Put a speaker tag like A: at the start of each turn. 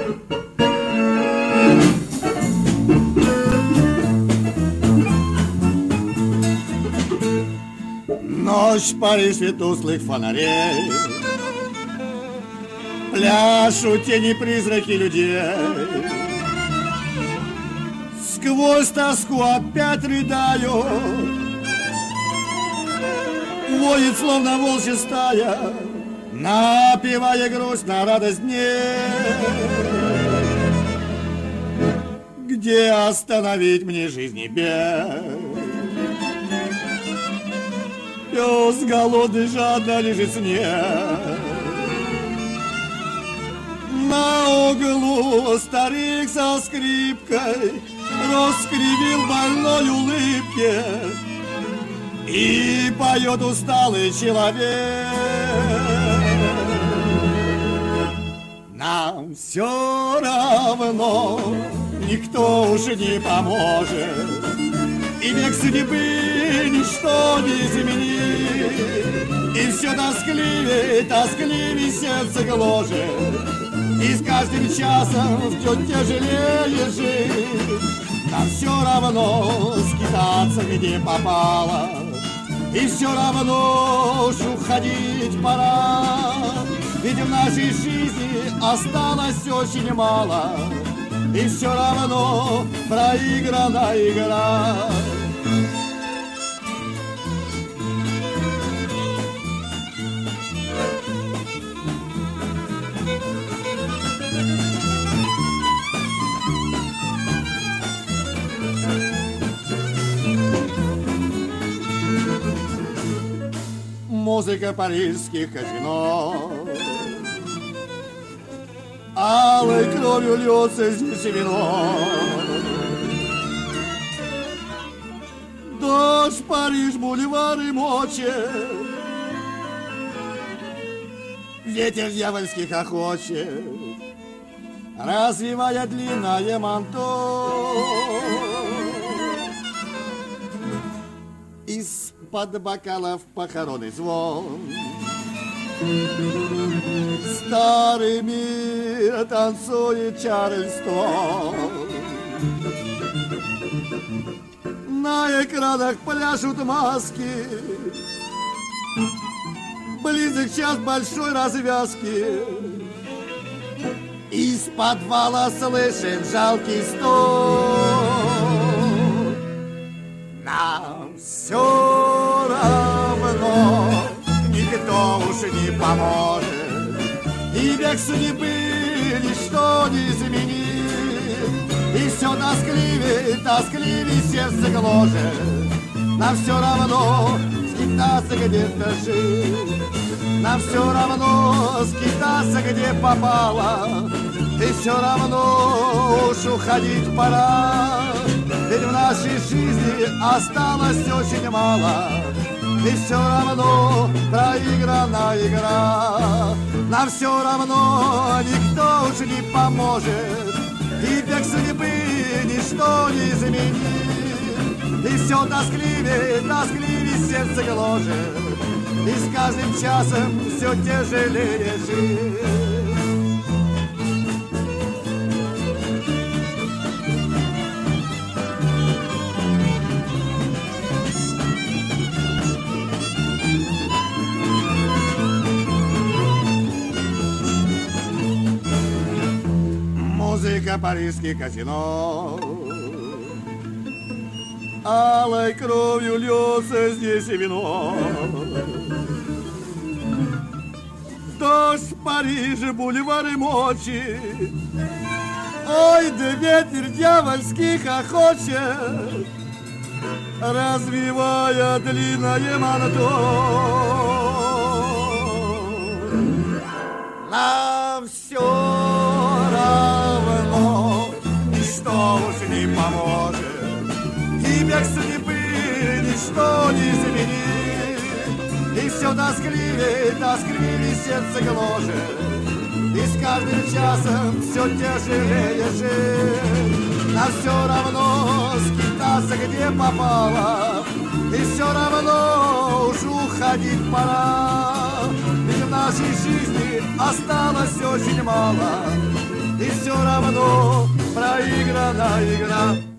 A: Ночь в Париже тусклых фонарей, пляшут тени призраки людей. Сквозь тоску опять рыдаю, воет словно волчья стая, напевая грусть на радость дней. Где остановить мне жизни бег? Пес голодный жадно лежит снег. На углу старик со скрипкой раскривил больной улыбке и поет усталый человек. Нам все равно никто уже не поможет, и век судьбы ничто не изменит. И все тоскливее, тоскливее сердце гложет, и с каждым часом все тяжелее жить. Нам все равно скитаться где попало, и все равно уж уходить пора. Ведь в нашей жизни осталось очень мало, и все равно проиграна игра. Музыка парижских казино, алой кровью льется здесь вино. Дождь, Париж, бульвары мочит, ветер дьявольский хохочет, развивая длинное манто. Из-под бокалов похоронный звон, старый мир танцует Чарльстон. На экранах пляшут маски, близок час большой развязки. Из подвала слышен жалкий стон. Нам все равно никто уж не поможет, и век судьбы ничто не изменит. И все тоскливее, тоскливее сердце гложет. Нам все равно скитаться где-то жить, нам все равно скитаться где попало, и все равно уж уходить пора. Ведь в нашей жизни осталось очень мало, и все равно проиграна игра. Нам все равно никто уж не поможет, и век судьбы ничто не изменит. И все тоскливее, тоскливее сердце гложет, и с каждым часом все тяжелее жить. Музыка парижских казино, алой кровью льется здесь и вино. Дождь в Париже, бульвары мочи, ой, да ветер дьявольский хохочет, развивая длинное манто. Нам все равно ничто уж не поможет, и век судьбы ничто не изменит. И все тоскливее, тоскливее сердце гложет, и с каждым часом все тяжелее жить. Нам все равно скитаться где попало, и все равно уж уходить пора. Ведь в нашей жизни осталось очень мало, И все равно проиграна игра.